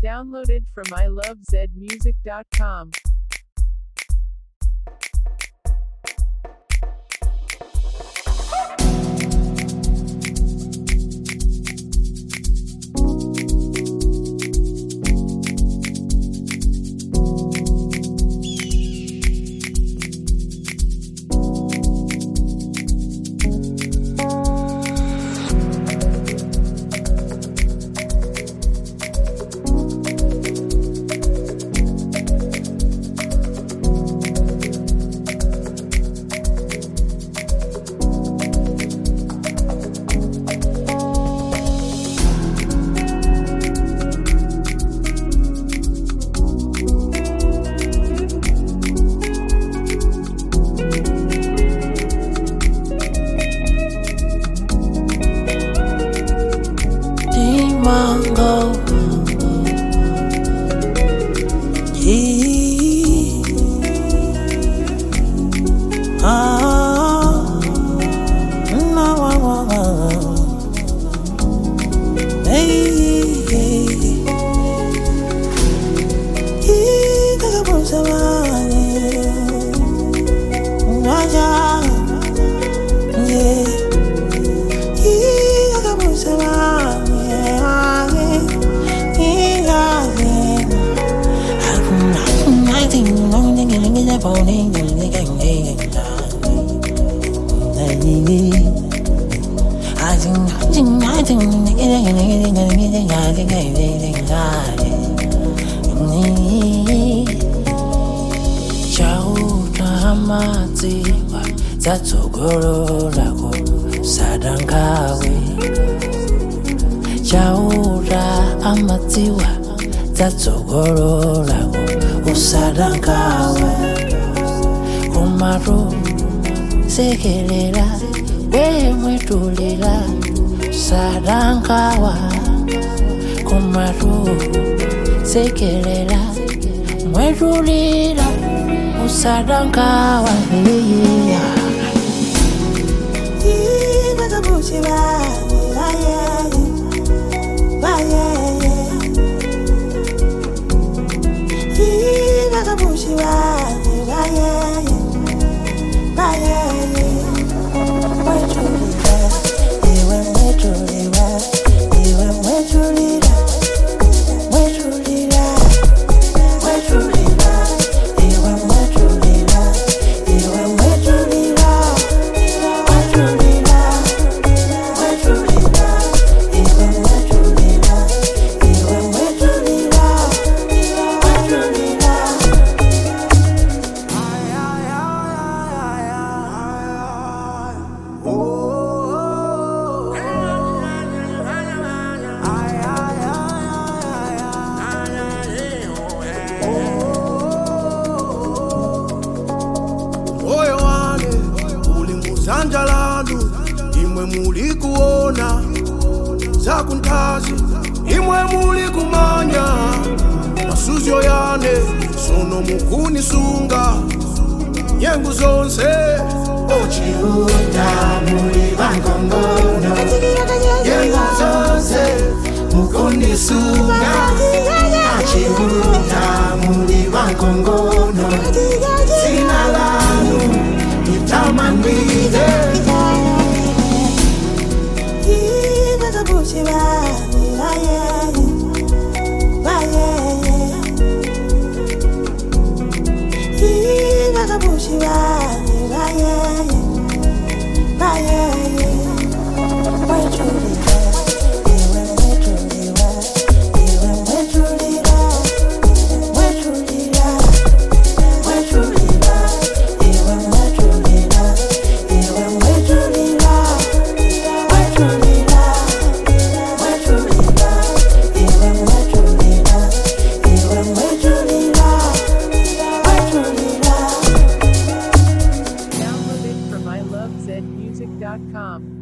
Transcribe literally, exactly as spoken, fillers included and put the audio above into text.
Downloaded from I love zed music dot com. Mango, yeah. Ah, no, no, no. Hey, hey. Yeah, kakabusa wani. Waja, yeah. Yeah, kakabusa wani. Madziwa dzatsogoro lako sadangawe chaura amadziwa dzatsogoro lako usadangawe kumaru sekelela wemwetulila sadangawa kumaru sekelela mwetulila usadangawa yeah. Bakabushi ba yeah ba yeah bakabushi ba yeah ba yeah wetulila iwe wetulila iwe wetulila wetulila wetulila iwe wetulila iwe wetulila wetulila wetulila iwe wetulila iwe wetulila wetulila. Moyo wane uli muzanja lanu, imwe muli kuona zakuntazi, imwe muli kumanya masuzyo yane sono mukunisunga nyengu zonse. Uchiuta muli vangongono nyengu zonse mukunisunga. Uchiuta muli vangongono sina lanu nitamandide. Bakabushi ba yeah ba yeah bakabushi ba yeah ba yeah wetulila iwe wetulila iwe wetulila wetulila wetulila iwe wetulila iwe wetulila wetulila wetulila iwe wetulila iwe wetulila wetulila. Downloaded from I love zed music dot com.